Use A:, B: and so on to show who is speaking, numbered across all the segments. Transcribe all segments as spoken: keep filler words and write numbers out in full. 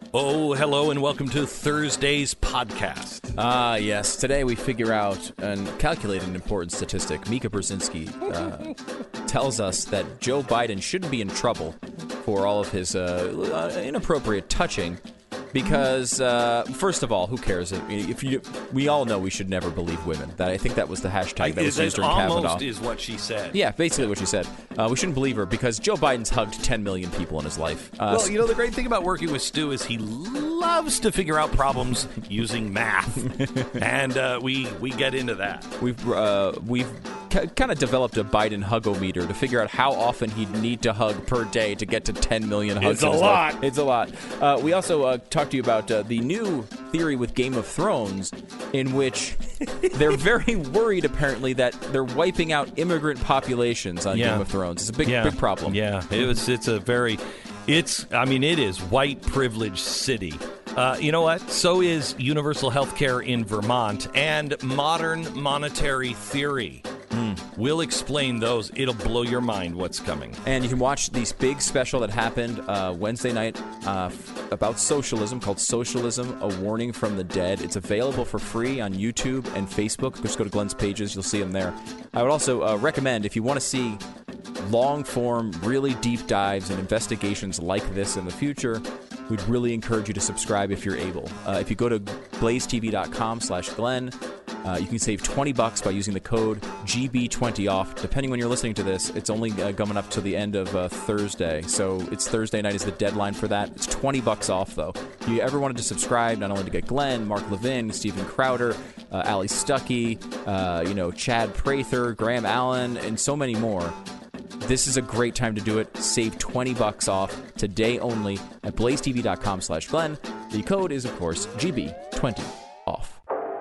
A: Oh, hello, and welcome to Thursday's podcast.
B: Ah, yes. Today we figure out and calculate an important statistic. Mika Brzezinski uh, tells us that Joe Biden shouldn't be in trouble for all of his uh, inappropriate touching because, uh, first of all, who cares? If you, we all know we should never believe women. That I think that was the hashtag that was used during Kavanaugh.
A: Almost is what she said.
B: Yeah, basically what she said. Uh, we shouldn't believe her because Joe Biden's hugged ten million people in his life. Uh,
A: well, you know, the great thing about working with Stu is he loves to figure out problems using math, and uh, we we get into that.
B: We've uh, we've c- kind of developed a Biden hug-o-meter to figure out how often he'd need to hug per day to get to ten million hugs.
A: It's a lot.
B: Life. It's a lot. Uh, we also uh, talked to you about uh, the new theory with Game of Thrones, in which they're very worried, apparently, that they're wiping out immigrant populations on
A: Yeah.
B: Game of Thrones. It's a big,
A: Yeah.
B: big problem.
A: Yeah, it was. It's a very. It's. I mean, it is white privilege city. Uh, you know what? So is universal health care in Vermont and modern monetary theory. Mm. We'll explain those. It'll blow your mind what's coming.
B: And you can watch this big special that happened uh, Wednesday night uh, f- about socialism called Socialism, A Warning from the Dead. It's available for free on YouTube and Facebook. Just go to Glenn's pages. You'll see them there. I would also uh, recommend, if you want to see long-form, really deep dives and investigations like this in the future, we'd really encourage you to subscribe if you're able. Uh, if you go to blazetv.com slash Glenn, uh, you can save twenty bucks by using the code G B twenty off. Depending when you're listening to this, it's only uh, coming up to the end of uh, Thursday. So it's Thursday night is the deadline for that. It's twenty bucks off, though. If you ever wanted to subscribe, not only to get Glenn, Mark Levin, Steven Crowder, uh, Ali Stuckey, uh, you know, Chad Prather, Graham Allen, and so many more, this is a great time to do it. Save twenty bucks off today only at blazetv.com slash Glenn. The code is, of course, G B twenty off.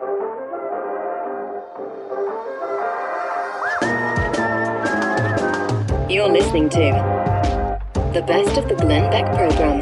C: You're listening to the best of the Glenn Beck program.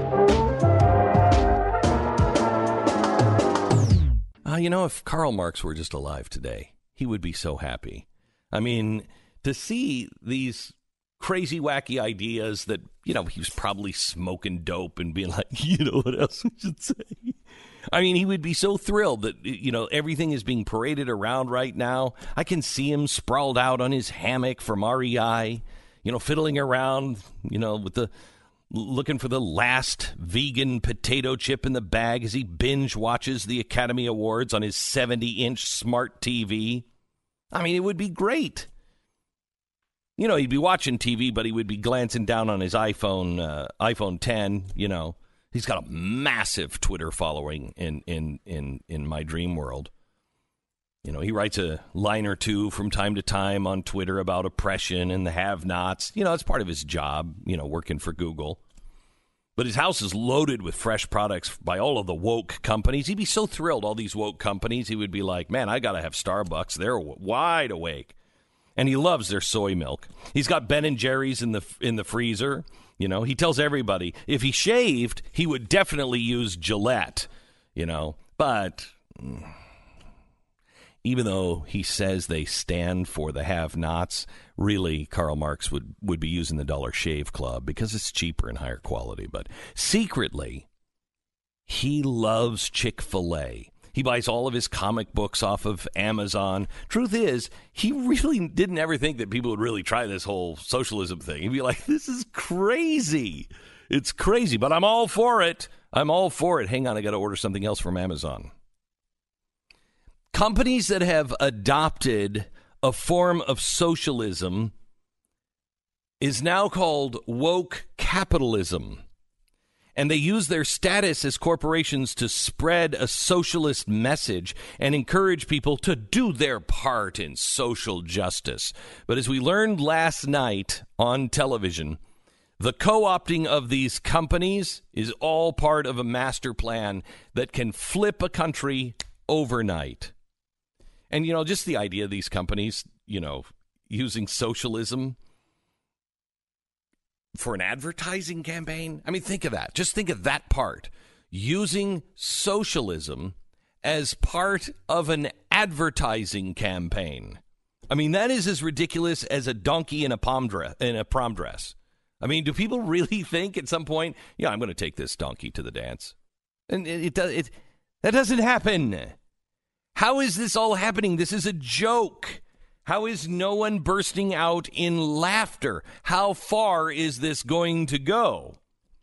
A: Uh, you know, if Karl Marx were just alive today, he would be so happy. I mean, to see these crazy, wacky ideas that, you know, he was probably smoking dope and being like, you know what else we should say? I mean, he would be so thrilled that, you know, everything is being paraded around right now. I can see him sprawled out on his hammock from R E I, you know, fiddling around, you know, with the looking for the last vegan potato chip in the bag as he binge watches the Academy Awards on his seventy-inch smart T V. I mean, it would be great. You know, he'd be watching T V, but he would be glancing down on his iPhone, uh, iPhone ten, you know. He's got a massive Twitter following in, in, in, in my dream world. You know, he writes a line or two from time to time on Twitter about oppression and the have-nots. You know, it's part of his job, you know, working for Google. But his house is loaded with fresh products by all of the woke companies. He'd be so thrilled, all these woke companies. He would be like, man, I got to have Starbucks. They're wide awake. And he loves their soy milk. He's got Ben and Jerry's in the in the freezer. You know, he tells everybody if he shaved, he would definitely use Gillette, you know. But even though he says they stand for the have-nots, really, Karl Marx would, would be using the Dollar Shave Club because it's cheaper and higher quality. But secretly, he loves Chick-fil-A. He buys all of his comic books off of Amazon. Truth is, he really didn't ever think that people would really try this whole socialism thing. He'd be like, this is crazy. It's crazy, but I'm all for it. I'm all for it. Hang on, I got to order something else from Amazon. Companies that have adopted a form of socialism is now called woke capitalism. And they use their status as corporations to spread a socialist message and encourage people to do their part in social justice. But as we learned last night on television, the co-opting of these companies is all part of a master plan that can flip a country overnight. And, you know, just the idea of these companies, you know, using socialism for an advertising campaign. I mean, think of that. Just think of that part. Using socialism as part of an advertising campaign. I mean, that is as ridiculous as a donkey in a prom dress. In a prom dress. I mean, do people really think at some point, yeah, I'm going to take this donkey to the dance? And it, it does. It that doesn't happen. How is this all happening? This is a joke. How is no one bursting out in laughter? How far is this going to go?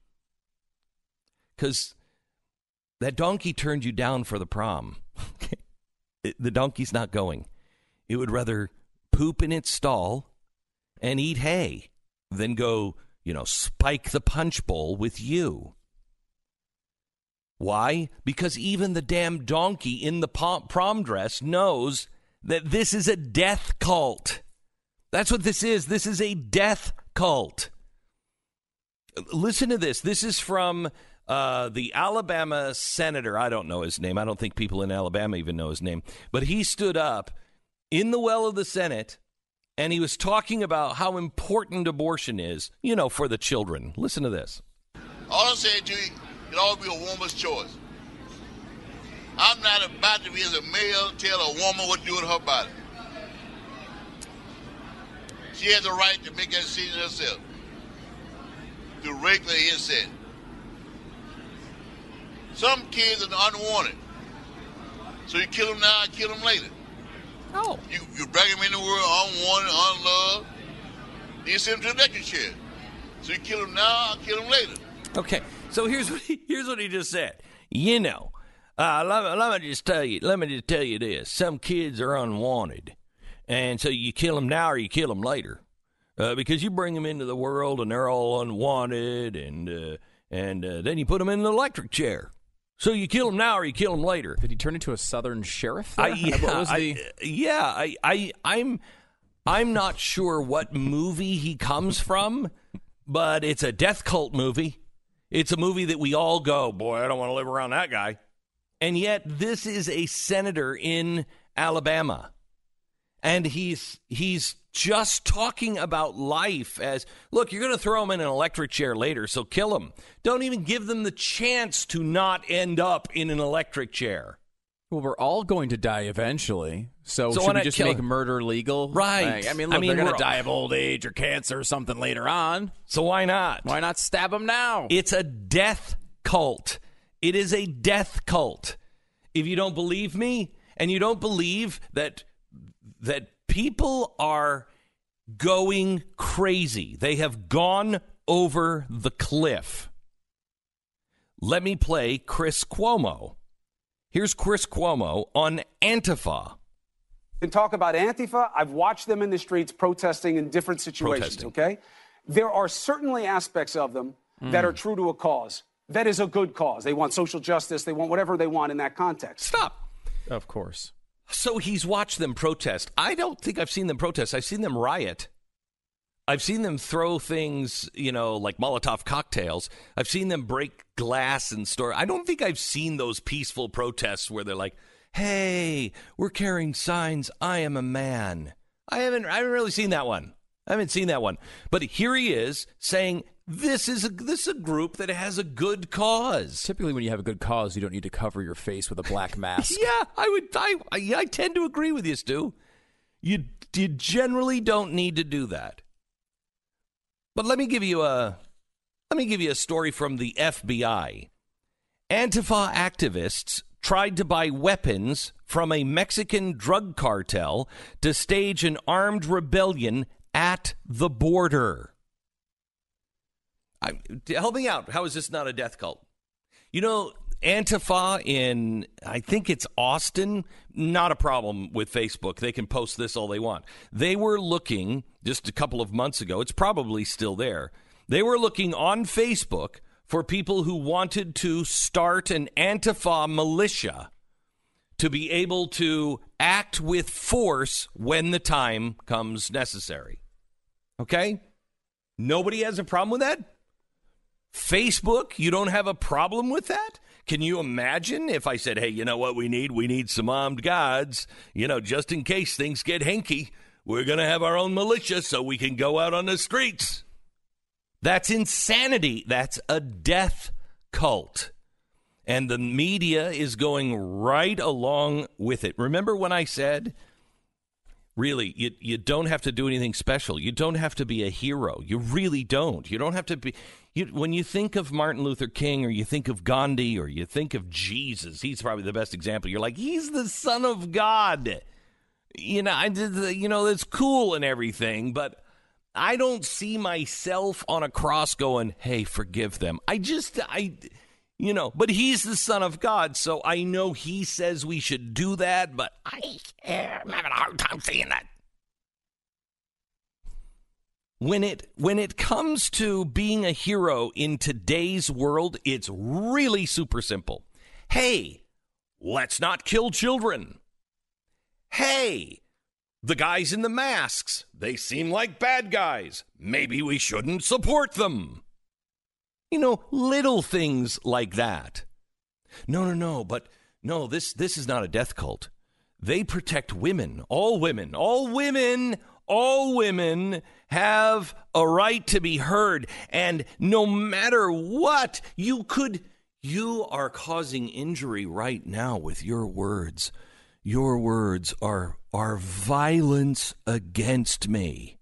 A: Because that donkey turned you down for the prom. it, the donkey's not going. It would rather poop in its stall and eat hay than go, you know, spike the punch bowl with you. Why? Because even the damn donkey in the prom dress knows that this is a death cult. That's what this is. This is a death cult. Listen to this. This is from uh, the Alabama senator. I don't know his name. I don't think people in Alabama even know his name. But he stood up in the well of the Senate, and he was talking about how important abortion is, you know, for the children. Listen to this.
D: All I'm saying to you, it all be a woman's choice. I'm not about to be, as a male, tell a woman what to do with her body. She has the right to make that decision herself. To regulate his set. Some kids are unwanted. So you kill them now, kill them later.
A: Oh.
D: You, you bring them in the world unwanted, unloved. Then you send them to the electric chair. So you kill them now, kill them later.
A: Okay, so here's what he, here's what he just said. You know, uh, let, let me just tell you, let me just tell you this. Some kids are unwanted, and so you kill them now or you kill them later, uh, because you bring them into the world and they're all unwanted, and uh, and uh, then you put them in an electric chair. So you kill them now or you kill them later.
B: Did he turn into a Southern sheriff there?
A: I, yeah,
B: what was the...
A: I, yeah, I, I, I'm, I'm not sure what movie he comes from, but it's a death cult movie. It's a movie that we all go, boy, I don't want to live around that guy. And yet this is a senator in Alabama. And he's he's just talking about life as, look, you're going to throw him in an electric chair later, so kill him. Don't even give them the chance to not end up in an electric chair.
B: Well, we're all going to die eventually. So,
A: So
B: should
A: why
B: we
A: not
B: just
A: kill
B: make
A: him?
B: murder legal?
A: Right.
B: Like, I mean, look,
A: I mean,
B: they're going
A: we're-
B: to die of old age or cancer or something later on.
A: So why not?
B: Why not stab them now?
A: It's a death cult. It is a death cult. If you don't believe me, and you don't believe that that people are going crazy, they have gone over the cliff. Let me play Chris Cuomo. Here's Chris Cuomo on Antifa.
E: And talk about Antifa, I've watched them in the streets protesting in different situations,
A: Protesting.
E: okay? There are certainly aspects of them
A: Mm.
E: that are true to a cause. That is a good cause. They want social justice. They want whatever they want in that context.
A: Stop.
B: Of course.
A: So he's watched them protest. I don't think I've seen them protest. I've seen them riot. I've seen them throw things, you know, like Molotov cocktails. I've seen them break glass and store. I don't think I've seen those peaceful protests where they're like, hey, we're carrying signs, I am a man. I haven't I haven't really seen that one. I haven't seen that one. But here he is saying this is a, this is a group that has a good cause.
B: Typically, when you have a good cause, you don't need to cover your face with a black mask.
A: Yeah, I would. I, I I tend to agree with you, Stu. You you generally don't need to do that. But let me give you a let me give you a story from the F B I. Antifa activists tried to buy weapons from a Mexican drug cartel to stage an armed rebellion at the border. I, help me out. How is this not a death cult? You know, Antifa in, I think it's Austin, not a problem with Facebook. They can post this all they want. They were looking just a couple of months ago. It's probably still there. They were looking on Facebook for people who wanted to start an Antifa militia to be able to act with force when the time comes necessary. Okay? Nobody has a problem with that? Facebook, you don't have a problem with that? Can you imagine if I said, hey, you know what we need? We need some armed guards, you know, just in case things get hinky. We're going to have our own militia so we can go out on the streets. That's insanity. That's a death cult. And the media is going right along with it. Remember when I said Really, you you don't have to do anything special. You don't have to be a hero. You really don't. You don't have to be. You, when you think of Martin Luther King, or you think of Gandhi, or you think of Jesus, he's probably the best example. You're like, he's the Son of God. You know, I did. You know, it's cool and everything, but I don't see myself on a cross going, "Hey, forgive them." I just, I. You know, but he's the Son of God, so I know he says we should do that, but I, I'm having a hard time seeing that. When it when it comes to being a hero in today's world, it's really super simple. Hey, let's not kill children. Hey, the guys in the masks, they seem like bad guys. Maybe we shouldn't support them. You know, little things like that. No, no, no, but no, this this is not a death cult. They protect women, all women, all women, all women have a right to be heard. And no matter what, you could, you are causing injury right now with your words. Your words are, are violence against me.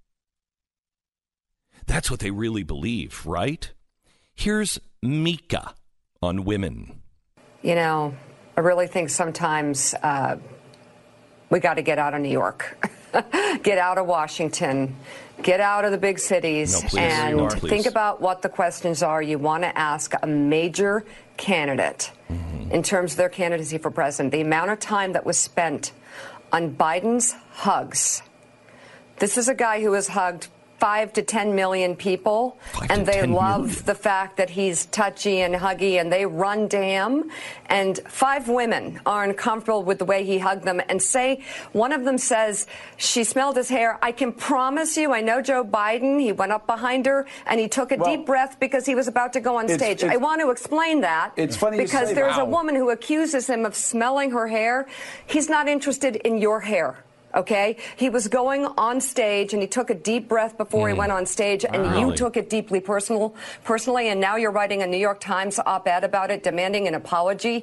A: That's what they really believe, right? Here's Mika on women.
F: You know, I really think sometimes uh, we got to get out of New York, get out of Washington, get out of the big cities,
A: no, please,
F: and
A: no,
F: think about what the questions are you want to ask a major candidate mm-hmm. in terms of their candidacy for president. The amount of time that was spent on Biden's hugs. This is a guy who has hugged five to ten million people, and they love million. the fact that he's touchy and huggy, and they run to him. And five women are uncomfortable with the way he hugged them, and say one of them says she smelled his hair. I can promise you, I know Joe Biden. He went up behind her and he took a well, deep breath because he was about to go on it's, stage. It's, I want to explain that.
E: It's funny
F: because
E: say,
F: there's
E: wow.
F: a woman who accuses him of smelling her hair. He's not interested in your hair. Okay, he was going on stage and he took a deep breath before mm. he went on stage, and wow. you took it deeply personal, personally, and now you're writing a New York Times op-ed about it, demanding an apology.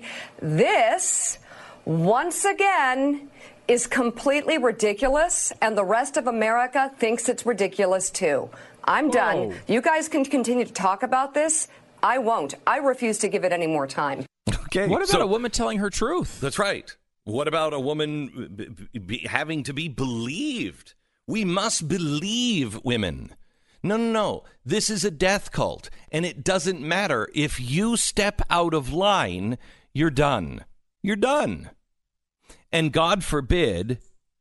F: This, once again, is completely ridiculous, and the rest of America thinks it's ridiculous too. I'm Whoa. done. You guys can continue to talk about this. I won't. I refuse to give it any more time.
A: Okay.
B: What about
A: so,
B: a woman telling her truth?
A: That's right. What about a woman b- b- having to be believed? We must believe women. No, no, no. This is a death cult, and it doesn't matter. If you step out of line, you're done. You're done. And God forbid,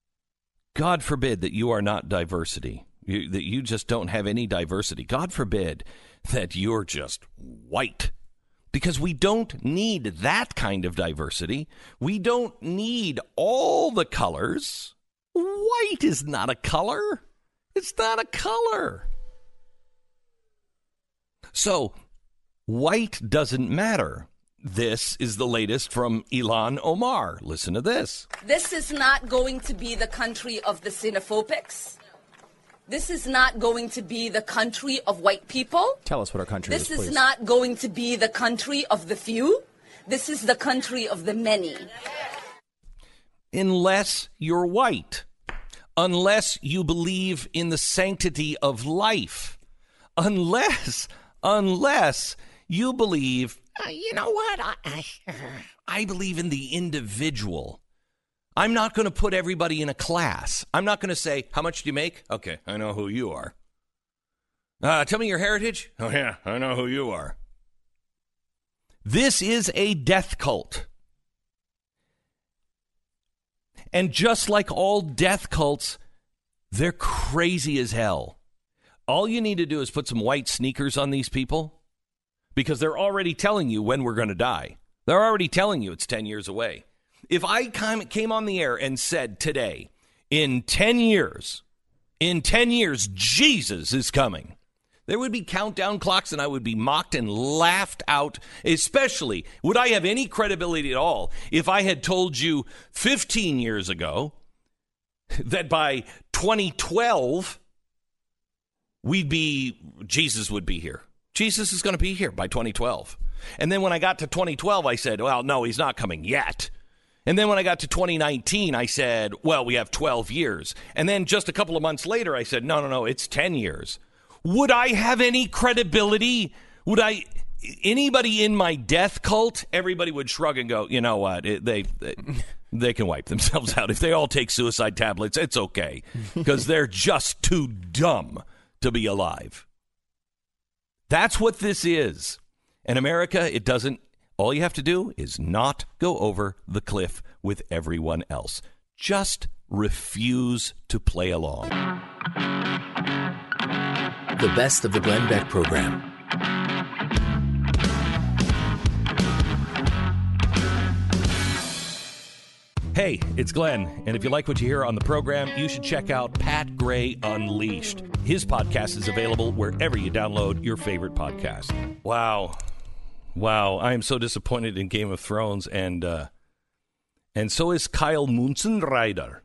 A: God forbid that you are not diversity, you, that you just don't have any diversity. God forbid that you're just white. Because we don't need that kind of diversity. We don't need all the colors. White is not a color. It's not a color. So, white doesn't matter. This is the latest from Ilhan Omar. Listen to this.
G: This is not going to be the country of the xenophobics. This is not going to be the country of white people.
B: Tell us what our country
G: this
B: is,
G: This is
B: please.
G: not going to be the country of the few. This is the country of the many.
A: Unless you're white. Unless you believe in the sanctity of life. Unless, unless you believe, uh, you know what, I, I, I believe in the individual. I'm not going to put everybody in a class. I'm not going to say, how much do you make? Okay, I know who you are. Uh, tell me your heritage. Oh, yeah, I know who you are. This is a death cult. And just like all death cults, they're crazy as hell. All you need to do is put some white sneakers on these people, because they're already telling you when we're going to die. They're already telling you it's ten years away. If I came on the air and said today, in ten years, in ten years, Jesus is coming, there would be countdown clocks and I would be mocked and laughed out. Especially, would I have any credibility at all if I had told you fifteen years ago that by twenty twelve, we'd be, Jesus would be here. Jesus is going to be here by twenty twelve. And then when I got to twenty twelve, I said, well, no, he's not coming yet. And then when I got to twenty nineteen, I said, well, we have twelve years. And then just a couple of months later, I said, no, no, no, it's ten years. Would I have any credibility? Would I, anybody in my death cult, everybody would shrug and go, you know what, it, they, they they can wipe themselves out. If they all take suicide tablets, it's okay. Because they're just too dumb to be alive. That's what this is. In America, it doesn't. All you have to do is not go over the cliff with everyone else. Just refuse to play along.
H: The best of the Glenn Beck program.
A: Hey, it's Glenn, and if you like what you hear on the program, you should check out Pat Gray Unleashed. His podcast is available wherever you download your favorite podcast. Wow. Wow, I am so disappointed in Game of Thrones, and uh, and so is Kyle Munzenreider.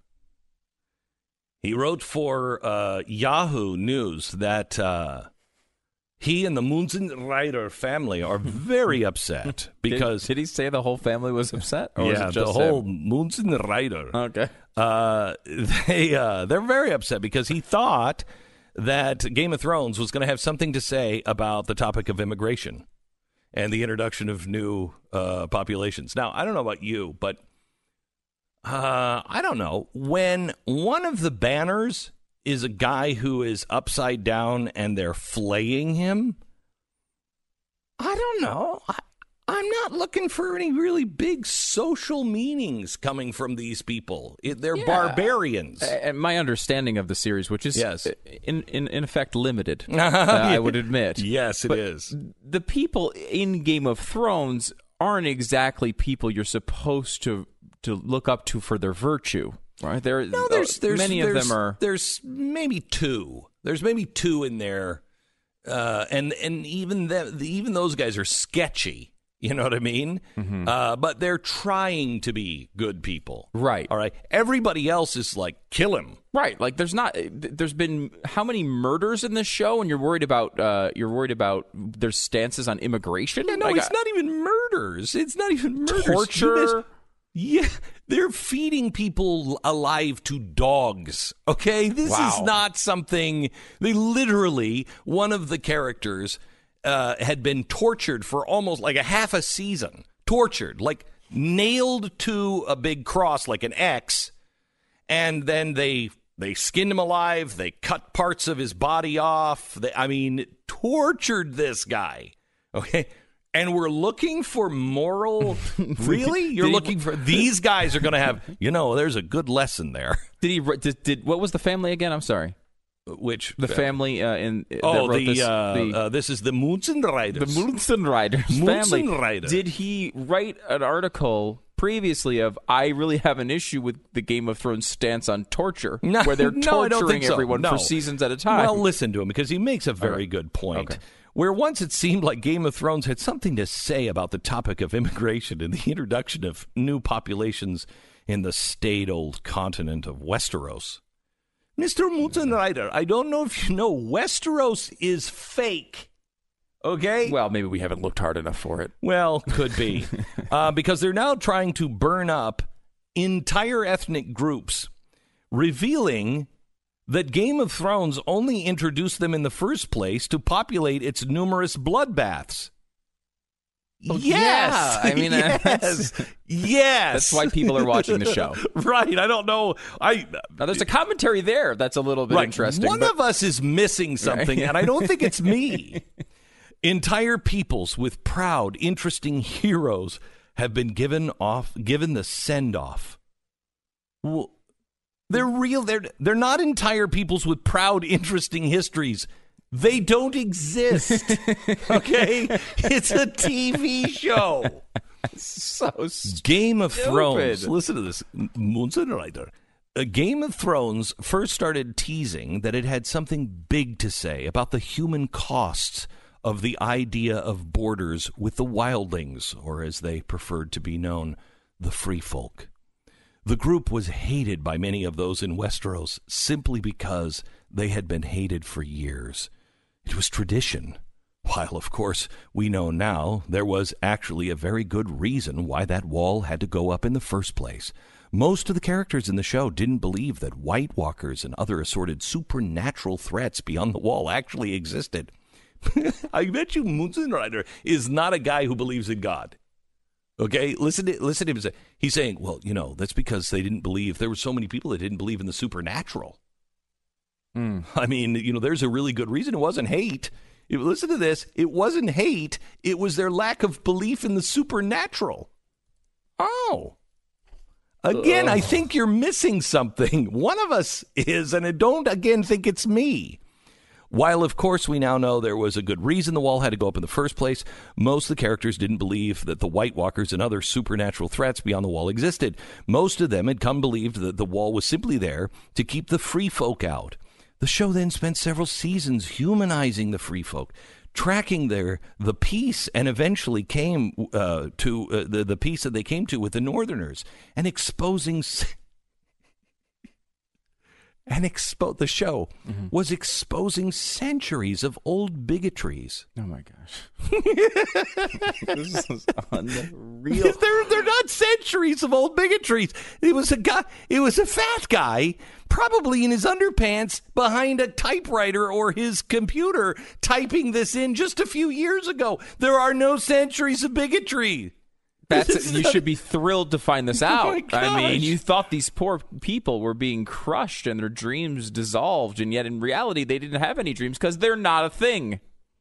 A: He wrote for uh, Yahoo News that uh, he and the Munzenreider family are very upset because...
B: Did, did he say the whole family was upset? Or
A: yeah,
B: was it just
A: the whole
B: him?
A: Munzenreider.
B: Okay.
A: Uh, they, uh, they're very upset because he thought that Game of Thrones was going to have something to say about the topic of immigration and the introduction of new uh, populations. Now, I don't know about you, but uh, I don't know. When one of the banners is a guy who is upside down and they're flaying him, I don't know. I, I'm not looking for any really big social meanings coming from these people. It, they're
B: Yeah.
A: barbarians.
B: And my understanding of the series, which is
A: Yes.
B: in, in, in effect limited, uh, I would admit.
A: Yes, it
B: But
A: is.
B: The people in Game of Thrones aren't exactly people you're supposed to to look up to for their virtue, right? There,
A: No, there's, there's
B: many
A: there's,
B: of them are.
A: There's maybe two. There's maybe two in there, uh, and and even the, even those guys are sketchy. You know what I mean?
B: Mm-hmm.
A: Uh, but they're trying to be good people,
B: Right.
A: All right. Everybody else is like, kill him.
B: Right, like there's not. There's been how many murders in this show, and you're worried about. Uh, you're worried about their stances on immigration.
A: Yeah, no,
B: Like,
A: it's not even murders. It's not even murders.
B: torture.
A: You guys- yeah, they're feeding people alive to dogs. Okay, this
B: Wow.
A: is not something. They literally, one of the characters uh, had been tortured for almost like a half a season. Tortured, like nailed to a big cross, like an X, and then they they skinned him alive. They cut parts of his body off. They, I mean, tortured this guy. Okay. And we're looking for moral. Really? You're
B: Did he-
A: looking for these guys are going to have. You know, there's a good lesson there.
B: Did he? Did, did what was the family again? I'm sorry.
A: Which
B: The family uh, in
A: Oh,
B: that wrote
A: the,
B: this,
A: uh,
B: the
A: uh, this is the Munzenreiders.
B: the Munzenreiders family.
A: Munzenreider.
B: Did he write an article previously of I really have an issue with the Game of Thrones stance on torture,
A: No,
B: where they're
A: no, I don't
B: torturing
A: think so.
B: everyone
A: No.
B: for seasons at a time?
A: Well, listen to him because he makes a very
B: right.
A: good point.
B: Okay.
A: Where once it seemed like Game of Thrones had something to say about the topic of immigration and the introduction of new populations in the staid old continent of Westeros. Mister Munzenreider, I don't know if you know, Westeros is fake. Okay?
B: Well, maybe we haven't looked hard enough for it.
A: Well, could be. uh, because they're now trying to burn up entire ethnic groups, revealing that Game of Thrones only introduced them in the first place to populate its numerous bloodbaths. Yes.
B: yeah. I mean,
A: yes.
B: that's-
A: yes.
B: That's why people are watching the show.
A: Right. I don't know. I
B: Now, there's a commentary there that's a little bit
A: right.
B: interesting.
A: One
B: but-
A: of us is missing something,
B: Right.
A: and I don't think it's me. Entire peoples with proud, interesting heroes have been given off, given the send off. Well, they're real. They're they're not entire peoples with proud, interesting histories. They don't exist. Okay, it's a T V show.
B: so stupid.
A: Game of Thrones. Listen to this, Munzenreider. A Game of Thrones first started teasing that it had something big to say about the human costs of the idea of borders with the wildlings, or as they preferred to be known, the free folk. The group was hated by many of those in Westeros simply because they had been hated for years. It was tradition. While, of course, we know now there was actually a very good reason why that wall had to go up in the first place. Most of the characters in the show didn't believe that White Walkers and other assorted supernatural threats beyond the wall actually existed. I bet you Munson Rider is not a guy who believes in God. Okay, listen to, listen to him say, he's saying, well, you know, that's because they didn't believe, there were so many people that didn't believe in the supernatural. Mm. I mean, you know, there's a really good reason. It wasn't hate. It, listen to this. It wasn't hate. It was their lack of belief in the supernatural. Oh. Again, Ugh. I think you're missing something. One of us is, and I don't, again, think it's me. While, of course, we now know there was a good reason the wall had to go up in the first place, most of the characters didn't believe that the White Walkers and other supernatural threats beyond the wall existed. Most of them had come believed that the wall was simply there to keep the free folk out. The show then spent several seasons humanizing the free folk, tracking their the peace, and eventually came uh, to uh, the, the peace that they came to with the Northerners, and exposing... And expo- the show mm-hmm. was exposing centuries of old bigotries.
B: Oh, my gosh. This is unreal.
A: they're, they're not centuries of old bigotries. It was a guy. It was a fat guy, probably in his underpants, behind a typewriter or his computer, typing this in just a few years ago. There are no centuries of bigotry.
B: That's you should be thrilled to find this out. Oh I mean, you thought these poor people were being crushed and their dreams dissolved, and yet in reality they didn't have any dreams because they're not a thing.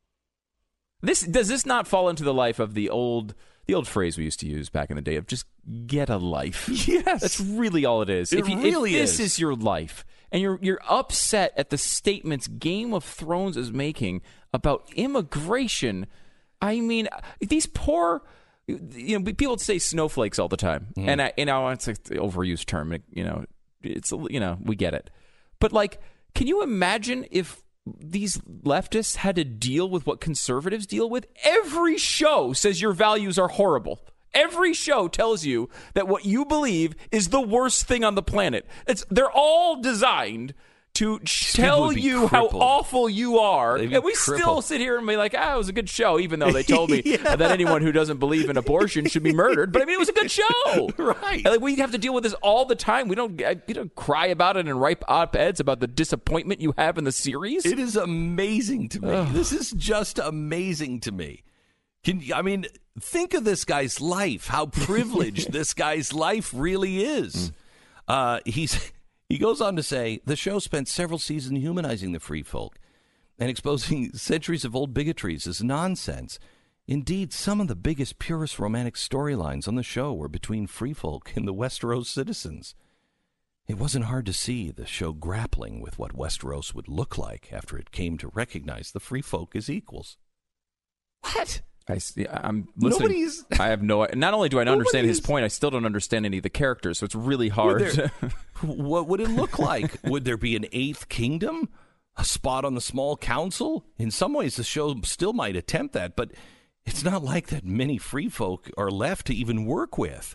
B: This does this not fall into the life of the old the old phrase we used to use back in the day of just get a life?
A: Yes,
B: that's really all it is.
A: It
B: if, you,
A: really
B: if this
A: is.
B: is your life, and you're you're upset at the statements Game of Thrones is making about immigration, I mean, these poor. You know, people say snowflakes all the time, mm. and I, you know, it's an overused term. You know, it's you know, we get it, but like, can you imagine if these leftists had to deal with what conservatives deal with? Every show says your values are horrible. Every show tells you that what you believe is the worst thing on the planet. It's they're all designed to tell you
A: crippled.
B: how awful you are. And we
A: crippled.
B: still sit here and be like, ah, it was a good show, even though they told me yeah. that anyone who doesn't believe in abortion should be murdered. But I mean, it was a good show.
A: Right.
B: And, like, we have to deal with this all the time. We don't, we don't cry about it and write op-eds about the disappointment you have in the series.
A: It is amazing to me.
B: Ugh.
A: This is just amazing to me. Can I mean, think of this guy's life, how privileged this guy's life really is. Mm. Uh, he's... He goes on to say, the show spent several seasons humanizing the free folk and exposing centuries of old bigotries as nonsense. Indeed, some of the biggest, purest romantic storylines on the show were between free folk and the Westeros citizens. It wasn't hard to see the show grappling with what Westeros would look like after it came to recognize the free folk as equals. What?
B: I, I'm listening.
A: Nobody's...
B: I have no. Not only do I not understand his point, I still don't understand any of the characters. So it's really hard.
A: Would there, what would it look like? Would there be an eighth kingdom, a spot on the small council? In some ways, the show still might attempt that, but it's not like that many free folk are left to even work with.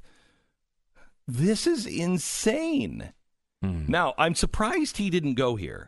A: This is insane. Hmm. Now, I'm surprised he didn't go here,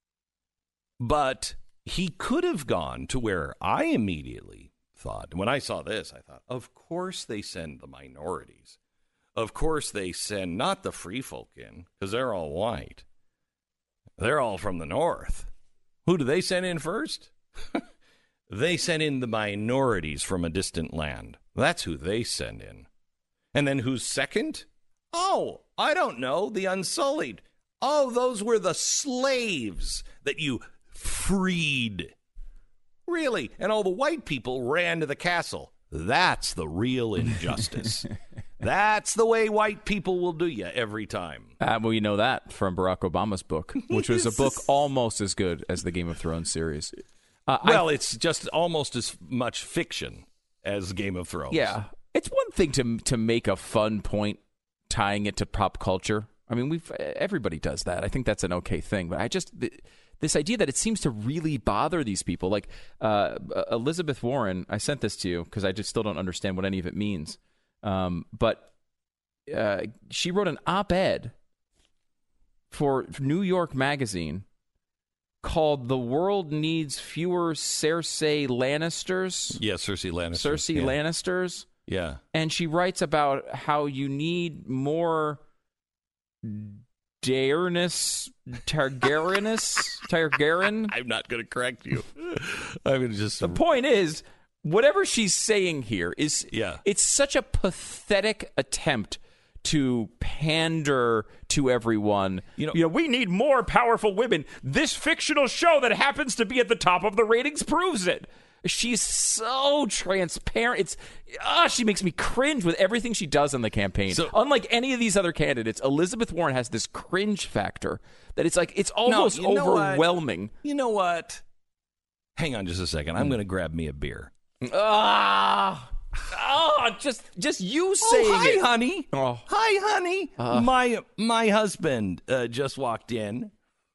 A: but he could have gone to where I immediately thought. When I saw this, I thought, of course they send the minorities. Of course they send not the free folk in, because they're all white. They're all from the north. Who do they send in first? They send in the minorities from a distant land. That's who they send in. And then who's second? Oh, I don't know, the Unsullied. Oh, those were the slaves that you freed. Really? And all the white people ran to the castle. That's the real injustice. That's the way white people will do you every time.
B: Uh, well, you know that from Barack Obama's book, which was a book almost as good as the Game of Thrones series.
A: Uh, well, I, it's just almost as much fiction as Game of Thrones.
B: Yeah. It's one thing to to make a fun point tying it to pop culture. I mean, we've everybody does that. I think that's an okay thing. But I just... The, This idea that it seems to really bother these people. Like uh, Elizabeth Warren, I sent this to you because I just still don't understand what any of it means. Um, but uh, she wrote an op-ed for New York Magazine called "The World Needs Fewer Cersei Lannisters."
A: Yeah, Cersei Lannister.
B: Cersei
A: yeah.
B: Lannisters.
A: Yeah.
B: And she writes about how you need more Daenerys Targaryenus Targaryen.
A: I'm not going to correct you. I'm going to just.
B: The point is, whatever she's saying here is,
A: yeah.
B: it's such a pathetic attempt to pander to everyone. You know, you know, we need more powerful women. This fictional show that happens to be at the top of the ratings proves it. She's so transparent. It's ah, she makes me cringe with everything she does in the campaign. So, unlike any of these other candidates, Elizabeth Warren has this cringe factor that it's like it's almost
A: no, you know
B: overwhelming.
A: What? You know what? Hang on just a second. I'm going to grab me a beer.
B: Ah, oh, just just you saying
A: oh, hi,
B: it.
A: honey.
B: Oh.
A: Hi, honey.
B: Uh.
A: My my husband uh, just walked in.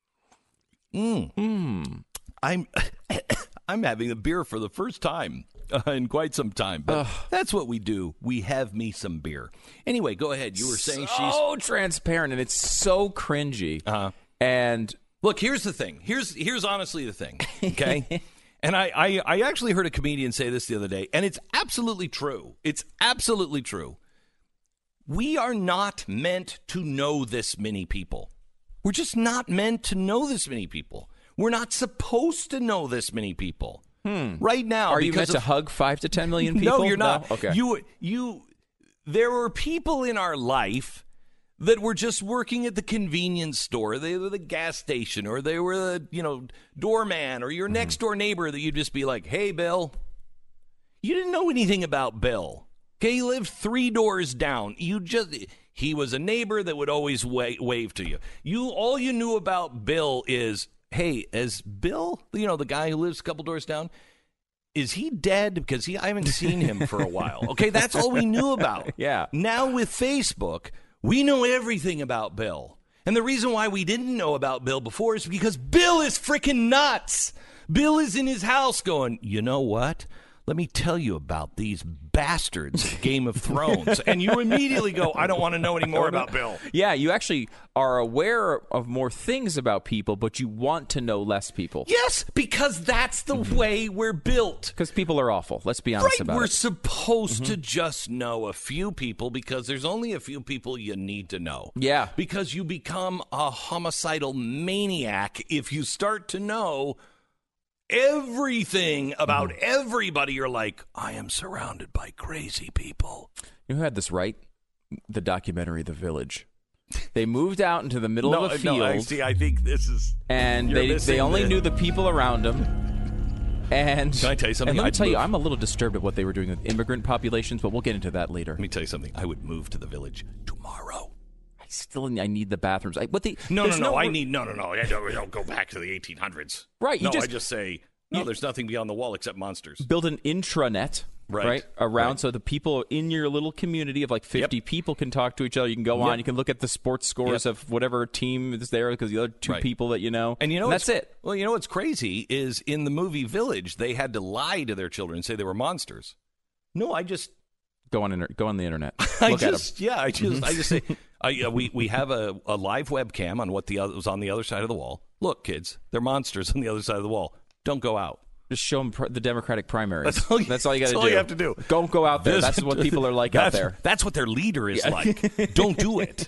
A: Mm.
B: Mm.
A: I'm I'm having a beer for the first time uh, in quite some time. But
B: Ugh.
A: that's what we do. We have me some beer. Anyway, go ahead. You were saying
B: so
A: she's
B: so transparent and it's so cringy.
A: Uh-huh.
B: And
A: look, here's the thing. Here's here's honestly the thing. Okay. And I, I, I actually heard a comedian say this the other day, and it's absolutely true. It's absolutely true. We are not meant to know this many people. We're just not meant to know this many people. We're not supposed to know this many people.
B: Hmm.
A: Right now.
B: Are you meant
A: of,
B: to hug five to ten million people?
A: No, you're not.
B: No? Okay.
A: You, you, there were people in our life that were just working at the convenience store, they were the gas station, or they were the, you know, doorman, or your mm-hmm. next door neighbor that you'd just be like, hey, Bill. You didn't know anything about Bill. Okay, he lived three doors down. You just he was a neighbor that would always wa- wave to you. You all you knew about Bill is, hey, is Bill, you know, the guy who lives a couple doors down, is he dead? Because he I haven't seen him for a while. Okay, that's all we knew about.
B: Yeah.
A: Now with Facebook, we know everything about Bill. And the reason why we didn't know about Bill before is because Bill is freaking nuts. Bill is in his house going, you know what? Let me tell you about these bastards at Game of Thrones. And you immediately go, I don't want to know any more about Bill.
B: Yeah, you actually are aware of more things about people, but you want to know less people.
A: Yes, because that's the mm-hmm. way we're built.
B: Because people are awful. Let's be honest
A: right,
B: about
A: we're
B: it.
A: We're supposed
B: mm-hmm.
A: to just know a few people because there's only a few people you need to know.
B: Yeah.
A: Because you become a homicidal maniac if you start to know everything about mm-hmm. everybody. You're like, I am surrounded by crazy people.
B: You know who had this right? The documentary The Village. They moved out into the middle
A: no,
B: of a field.
A: No, actually, I think this is...
B: And they they only
A: the...
B: knew the people around them. And
A: can I tell you something?
B: And let me
A: I'd
B: tell
A: move.
B: you, I'm a little disturbed at what they were doing with immigrant populations, but we'll get into that later.
A: Let me tell you something. I would move to the village tomorrow.
B: I still I need the bathrooms. I, what the,
A: no, no, no,
B: no.
A: I need no, no, no. I don't, I don't go back to the eighteen hundreds.
B: Right. You
A: no,
B: just,
A: I just say no. You, there's nothing beyond the wall except monsters.
B: Build an intranet.
A: Right.
B: right around
A: right.
B: so the people in your little community of like fifty
A: yep.
B: people can talk to each other. You can go
A: yep.
B: on, you can look at the sports scores
A: yep.
B: of whatever team is there because the other two
A: right.
B: people that you know,
A: and you know
B: and that's it.
A: Well, you know what's crazy is in the movie Village they had to lie to their children and say they were monsters. No, I just
B: go on inter- go on the internet.
A: I
B: look
A: just
B: at them.
A: yeah, I just I just say I, uh, we we have a, a live webcam on what the other, was on the other side of the wall. Look, kids, they're monsters on the other side of the wall. Don't go out.
B: Just show them pr- the Democratic primaries.
A: That's all you,
B: that's all you got to do.
A: All you have to do.
B: Don't go out there. That's what people are like out there.
A: That's what their leader is yeah. like. Don't do it.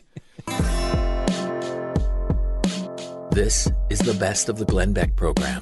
H: This is the best of the Glenn Beck program.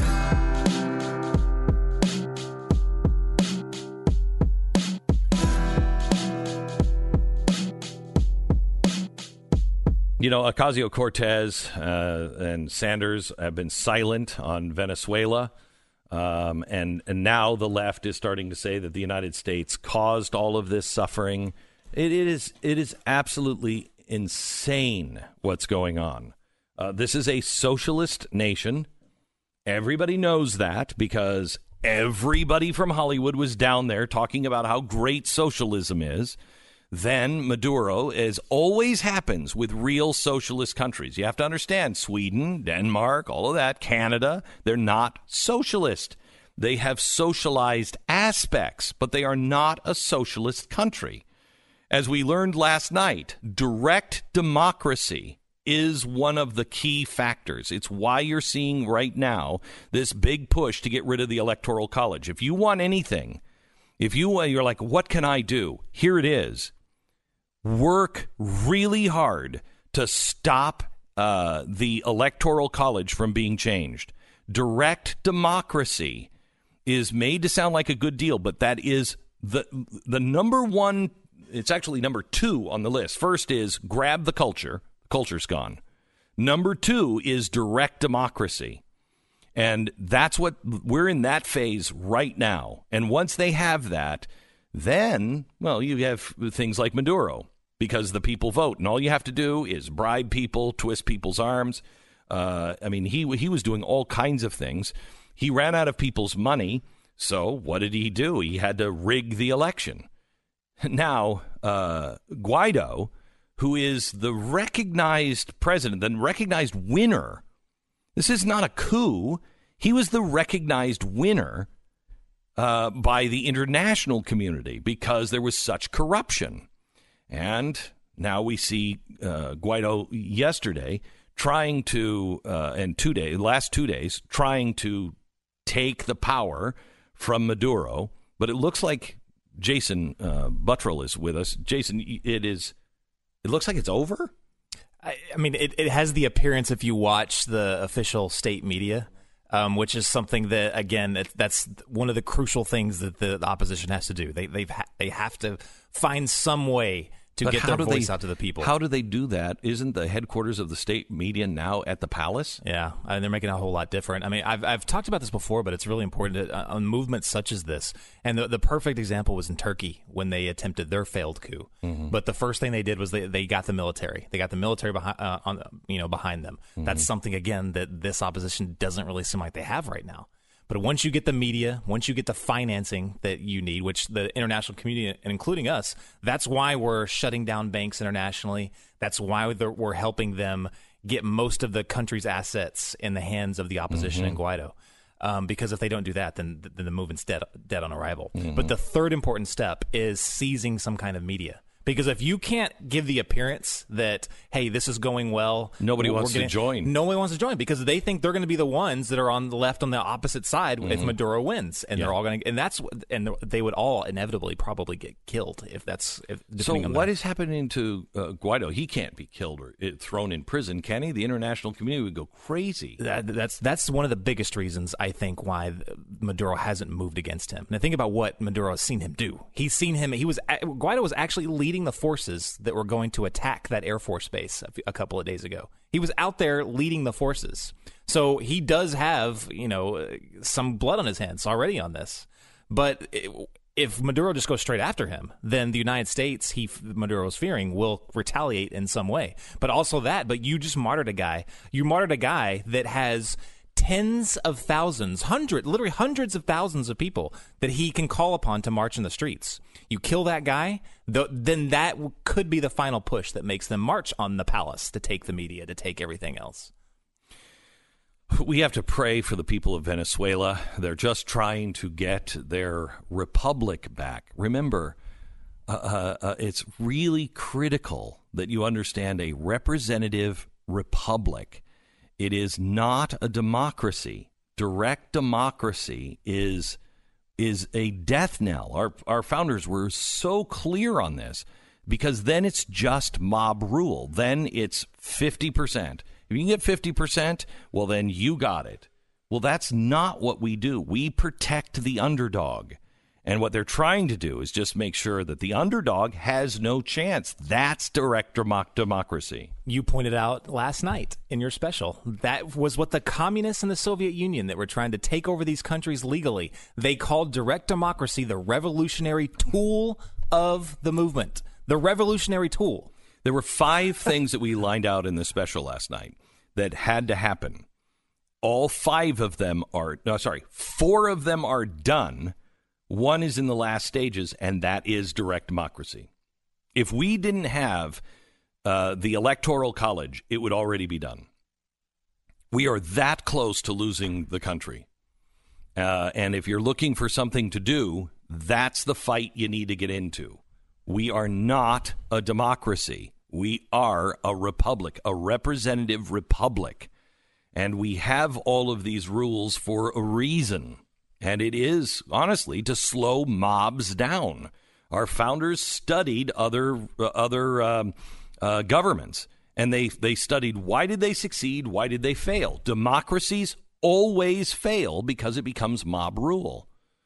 A: You know, Ocasio-Cortez uh, and Sanders have been silent on Venezuela, um, and, and now the left is starting to say that the United States caused all of this suffering. It, it is it is absolutely insane what's going on. Uh, this is a socialist nation. Everybody knows that because everybody from Hollywood was down there talking about how great socialism is. Then Maduro, as always happens with real socialist countries. You have to understand, Sweden, Denmark, all of that, Canada, they're not socialist. They have socialized aspects, but they are not a socialist country. As we learned last night, direct democracy is one of the key factors. It's why you're seeing right now this big push to get rid of the Electoral College. If you want anything, if you, you're like, what can I do? Here it is. Work really hard to stop uh, the Electoral College from being changed. Direct democracy is made to sound like a good deal, but that is the the number one. It's actually number two on the list. First is grab the culture. Culture's gone. Number two is direct democracy. And that's what we're in that phase right now. And once they have that, then, well, you have things like Maduro because the people vote. And all you have to do is bribe people, twist people's arms. Uh, I mean, he he was doing all kinds of things. He ran out of people's money. So what did he do? He had to rig the election. Now, uh, Guaido, who is the recognized president, the recognized winner. This is not a coup. He was the recognized winner uh, by the international community because there was such corruption. And now we see uh, Guaido yesterday trying to, uh, and two days, last two days, trying to take the power from Maduro. But it looks like Jason uh, Buttrill is with us. Jason, it is. It looks like it's over.
I: I, I mean, it, it has the appearance if you watch the official state media, um, which is something that, again, it, that's one of the crucial things that the, the opposition has to do. They they've ha- they have to find some way to
A: But
I: get
A: how
I: their
A: do
I: voice
A: they,
I: out to the people.
A: How do they do that? Isn't the headquarters of the state media now at the palace?
I: Yeah, and they're making it a whole lot different. I mean, I've I've talked about this before, but it's really important to, uh, on movements such as this. And the, the perfect example was in Turkey when they attempted their failed coup. Mm-hmm. But the first thing they did was they, they got the military. They got the military behind uh, on you know behind them. Mm-hmm. That's something again that this opposition doesn't really seem like they have right now. But once you get the media, once you get the financing that you need, which the international community, and including us, that's why we're shutting down banks internationally. That's why we're helping them get most of the country's assets in the hands of the opposition mm-hmm. and Guaido. Um, because if they don't do that, then, then the movement's dead, dead on arrival. Mm-hmm. But the third important step is seizing some kind of media. Because if you can't give the appearance that, hey, this is going well.
A: Nobody
I: we're
A: wants
I: getting,
A: to join.
I: Nobody wants to join because they think they're going to be the ones that are on the left on the opposite side mm-hmm. if Maduro wins. And yeah. they're all going to, and that's, and they would all inevitably probably get killed if that's, if,
A: so
I: on
A: what
I: the,
A: is happening to uh, Guaido? He can't be killed or uh, thrown in prison, can he? The international community would go crazy.
I: That, that's, that's one of the biggest reasons, I think, why Maduro hasn't moved against him. Now think about what Maduro has seen him do. He's seen him, he was, Guaido was actually leading the forces that were going to attack that Air Force base a, a couple of days ago. He was out there leading the forces. So he does have, you know, some blood on his hands already on this. But it, if Maduro just goes straight after him, then the United States, he Maduro's fearing, will retaliate in some way. But also that, but you just martyred a guy. You martyred a guy that has tens of thousands, hundred, literally hundreds of thousands of people that he can call upon to march in the streets. You kill that guy, th- then that w- could be the final push that makes them march on the palace to take the media, to take everything else.
A: We have to pray for the people of Venezuela. They're just trying to get their republic back. Remember, uh, uh, uh, it's really critical that you understand a representative republic. It is not a democracy. Direct democracy is is a death knell. Our our founders were so clear on this because then it's just mob rule. Then it's fifty percent. If you can get fifty percent, well, then you got it. Well, that's not what we do. We protect the underdog. And what they're trying to do is just make sure that the underdog has no chance. That's direct democ- democracy.
I: You pointed out last night in your special, that was what the communists in the Soviet Union that were trying to take over these countries legally, they called direct democracy the revolutionary tool of the movement. The revolutionary tool.
A: There were five things that we lined out in the special last night that had to happen. All five of them are, no, sorry, four of them are done. One is in the last stages, and that is direct democracy. If we didn't have uh, the Electoral College, it would already be done. We are that close to losing the country. Uh, and if you're looking for something to do, that's the fight you need to get into. We are not a democracy. We are a republic, a representative republic. And we have all of these rules for a reason. And it is, honestly, to slow mobs down. Our founders studied other uh, other um, uh, governments. And they, they studied, why did they succeed? Why did they fail? Democracies always fail because it becomes mob rule.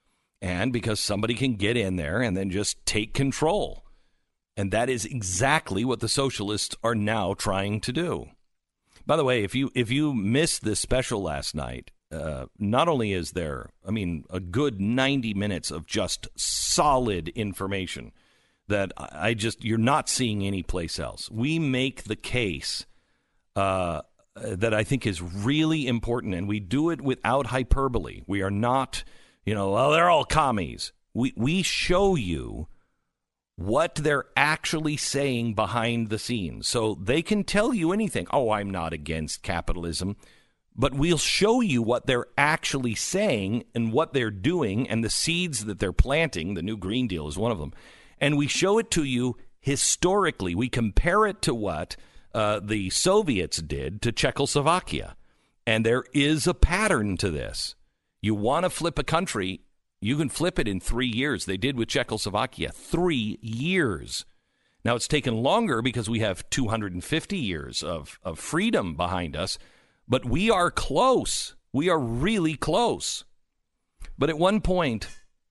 A: And because somebody can get in there and then just take control. And that is exactly what the socialists are now trying to do. By the way, if you if you missed this special last night, uh, not only is there, I mean, a good ninety minutes of just solid information that I just, you're not seeing anyplace else. We make the case uh, that I think is really important, and we do it without hyperbole. We are not, you know, well, they're all commies. We we show you what they're actually saying behind the scenes. So they can tell you anything. Oh, I'm not against capitalism. But we'll show you what they're actually saying and what they're doing and the seeds that they're planting. The new Green Deal is one of them. And we show it to you historically. We compare it to what uh, the Soviets did to Czechoslovakia. And there is a pattern to this. You want to flip a country, you can flip it in three years. They did with Czechoslovakia, three years. Now, it's taken longer because we have two hundred fifty years of, of freedom behind us, but we are close. We are really close. But at one point,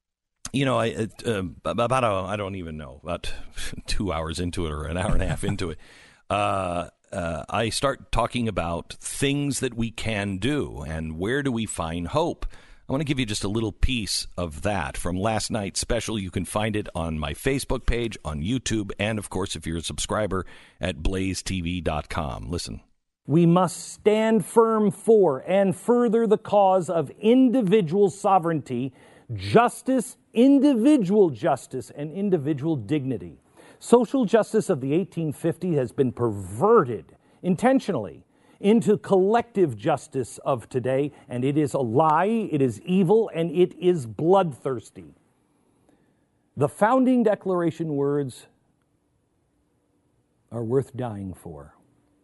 A: you know, I, uh, about, a, I don't even know, about two hours into it or an hour and a half into it, uh, uh, I start talking about things that we can do and where do we find hope. I want to give you just a little piece of that from last night's special. You can find it on my Facebook page, on YouTube, and, of course, if you're a subscriber, at blaze t v dot com. Listen.
J: We must stand firm for and further the cause of individual sovereignty, justice, individual justice, and individual dignity. Social justice of the eighteen fifties has been perverted intentionally into collective justice of today, and it is a lie, it is evil, and it is bloodthirsty. The founding declaration words are worth dying for.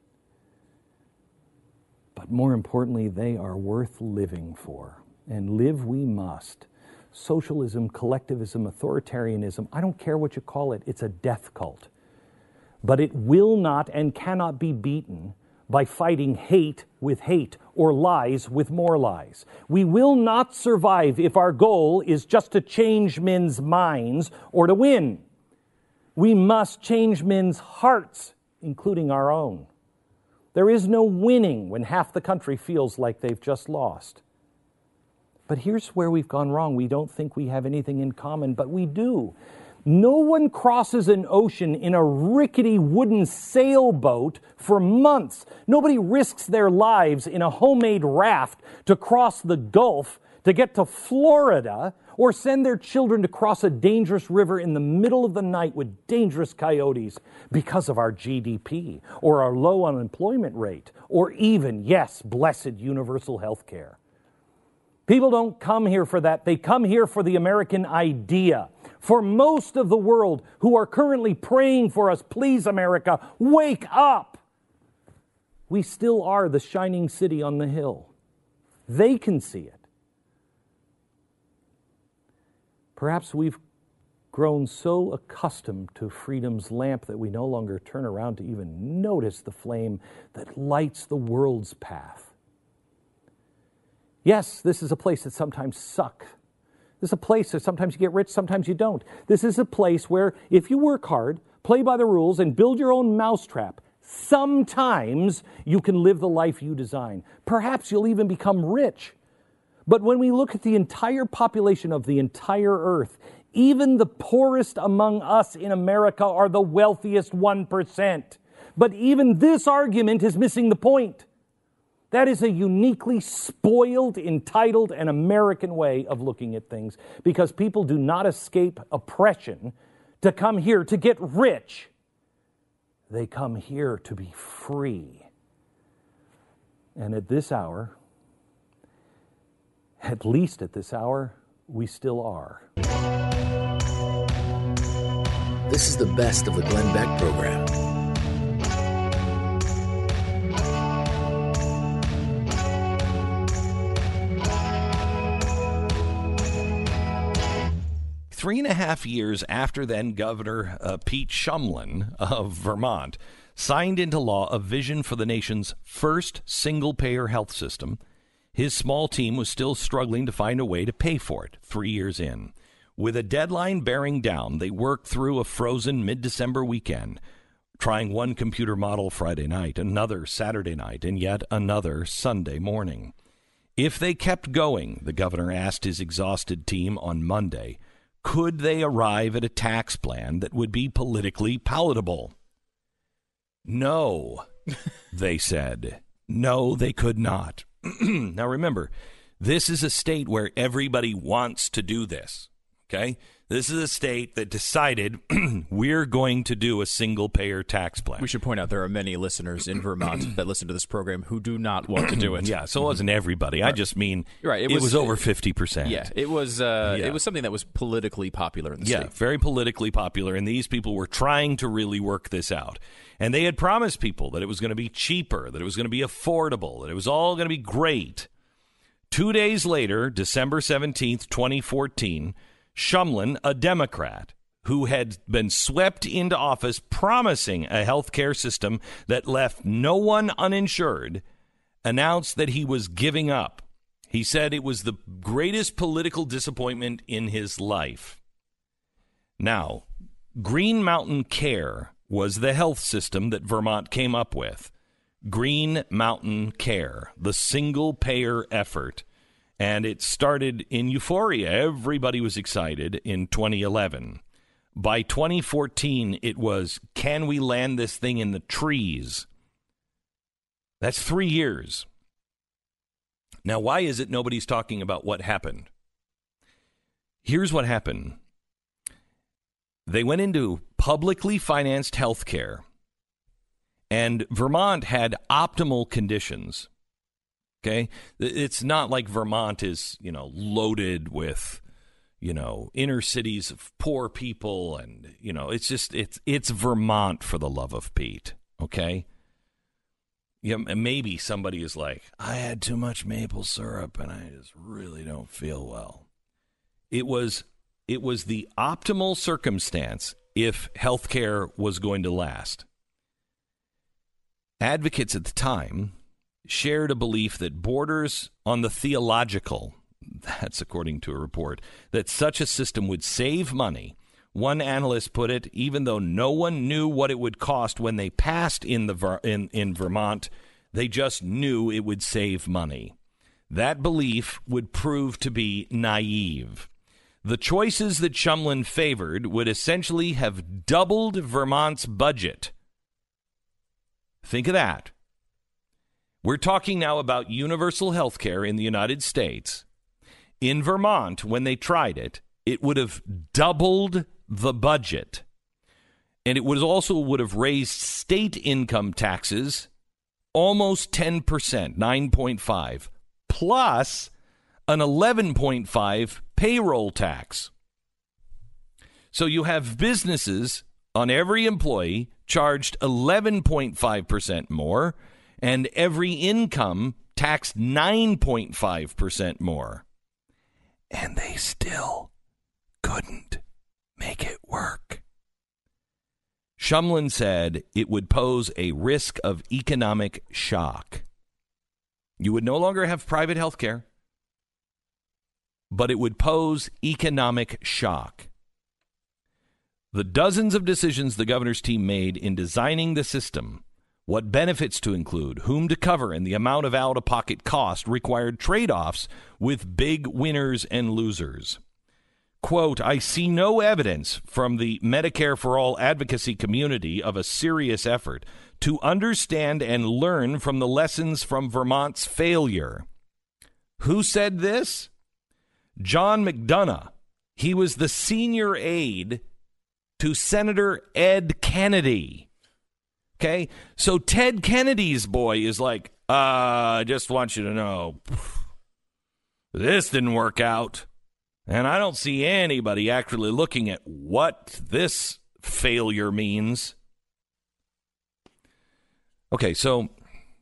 J: But more importantly, they are worth living for. And live we must. Socialism, collectivism, authoritarianism, I don't care what you call it, it's a death cult. But it will not and cannot be beaten by fighting hate with hate or lies with more lies. We will not survive if our goal is just to change men's minds or to win. We must change men's hearts, including our own. There is no winning when half the country feels like they've just lost. But here's where we've gone wrong. We don't think we have anything in common, but we do. No one crosses an ocean in a rickety wooden sailboat for months. Nobody risks their lives in a homemade raft to cross the Gulf to get to Florida or send their children to cross a dangerous river in the middle of the night with dangerous coyotes because of our G D P or our low unemployment rate or even, yes, blessed universal health care. People don't come here for that. They come here for the American idea. For most of the world who are currently praying for us, please, America, wake up. We still are the shining city on the hill. They can see it. Perhaps we've grown so accustomed to freedom's lamp that we no longer turn around to even notice the flame that lights the world's path. Yes, this is a place that sometimes sucks. This is a place that sometimes you get rich, sometimes you don't. This is a place where if you work hard, play by the rules, and build your own mousetrap, sometimes you can live the life you design. Perhaps you'll even become rich. But when we look at the entire population of the entire earth, even the poorest among us in America are the wealthiest one percent. But even this argument is missing the point. That is a uniquely spoiled, entitled, and American way of looking at things because people do not escape oppression to come here to get rich. They come here to be free. And at this hour, at least at this hour, we still are.
H: This is the best of the Glenn Beck program.
A: three and a half years after then Governor uh, Pete Shumlin of Vermont signed into law a vision for the nation's first single-payer health system, his small team was still struggling to find a way to pay for it three years in. With a deadline bearing down, they worked through a frozen mid-December weekend, trying one computer model Friday night, another Saturday night, and yet another Sunday morning. If they kept going, the governor asked his exhausted team on Monday, could they arrive at a tax plan that would be politically palatable? No, they said. No, they could not. Now, remember, this is a state where everybody wants to do this, okay? This is a state that decided we're going to do a single-payer tax plan.
B: We should point out there are many listeners in Vermont that listen to this program who do not want to do it.
A: Yeah, so it wasn't everybody.
B: Right.
A: I just mean
B: right. it,
A: it
B: was,
A: was over fifty percent.
B: Yeah, it was, uh,
A: yeah.
B: it was something that was politically popular in the
A: yeah,
B: state.
A: very politically popular, and these people were trying to really work this out. And they had promised people that it was going to be cheaper, that it was going to be affordable, that it was all going to be great. Two days later, December seventeenth, twenty fourteen, Shumlin, a Democrat who had been swept into office promising a health care system that left no one uninsured, announced that he was giving up. He said it was the greatest political disappointment in his life. Now, Green Mountain Care was the health system that Vermont came up with. Green Mountain Care, the single-payer effort. And it started in euphoria. Everybody was excited in twenty eleven. By twenty fourteen, it was, can we land this thing in the trees? That's three years. Now, why is it nobody's talking about what happened? Here's what happened. They went into publicly financed health care, and Vermont had optimal conditions. Okay, it's not like Vermont is, you know, loaded with, you know, inner cities of poor people, and you know, it's just it's it's Vermont, for the love of Pete. Okay, yeah, maybe somebody is like, I had too much maple syrup and I just really don't feel well. It was it was the optimal circumstance if healthcare was going to last. Advocates at the time shared a belief that borders on the theological, that's according to a report, that such a system would save money. One analyst put it, even though no one knew what it would cost when they passed in the Ver- in, in Vermont, they just knew it would save money. That belief would prove to be naive. The choices that Shumlin favored would essentially have doubled Vermont's budget. Think of that. We're talking now about universal health care in the United States. In Vermont, when they tried it, it would have doubled the budget. And it would also would have raised state income taxes almost ten percent, nine point five, plus an eleven point five payroll tax. So you have businesses on every employee charged eleven point five percent more, and every income taxed nine point five percent more. And they still couldn't make it work. Shumlin said it would pose a risk of economic shock. You would no longer have private health care, but it would pose economic shock. The dozens of decisions the governor's team made in designing the system, what benefits to include, whom to cover, and the amount of out-of-pocket cost required trade-offs with big winners and losers. Quote, I see no evidence from the Medicare for All advocacy community of a serious effort to understand and learn from the lessons from Vermont's failure. Who said this? John McDonough. He was the senior aide to Senator Ed Kennedy. Okay, so Ted Kennedy's boy is like, uh, I just want you to know, this didn't work out. And I don't see anybody actually looking at what this failure means. Okay, so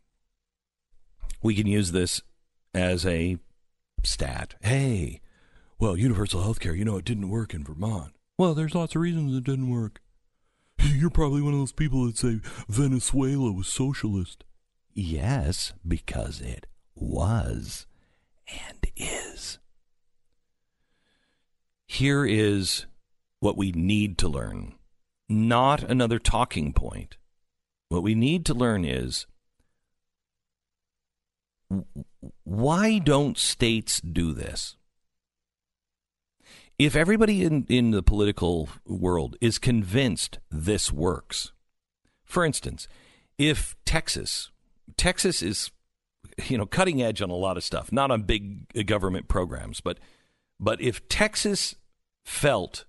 A: we can use this as a stat. Hey, well, universal health care, you know, it didn't work in Vermont. Well, there's lots of reasons it didn't work. You're probably one of those people that say Venezuela was socialist. Yes, because it was and is. Here is what we need to learn. Not another talking point. What we need to learn is, why don't states do this? If everybody in, in the political world is convinced this works, for instance, if Texas, Texas is, you know, cutting edge on a lot of stuff, not on big government programs, but but if Texas felt